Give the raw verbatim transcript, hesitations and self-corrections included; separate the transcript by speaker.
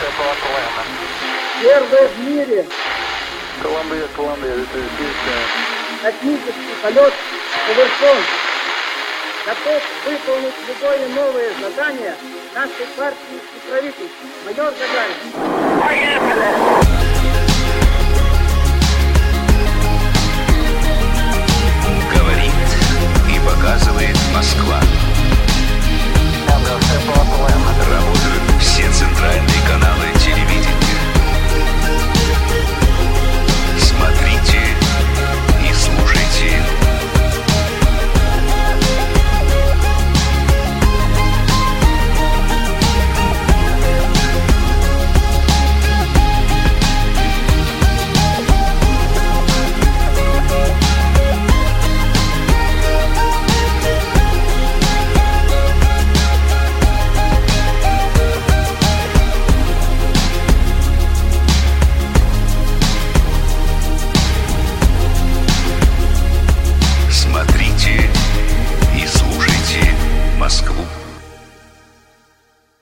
Speaker 1: Первый в мире
Speaker 2: Columbia, Columbia, this is Houston.
Speaker 1: космический полет совершен. Готов выполнить любое новое задание нашей партии и правительства. Майор Гагарин.
Speaker 2: Поехали!
Speaker 3: Говорит и показывает Москва.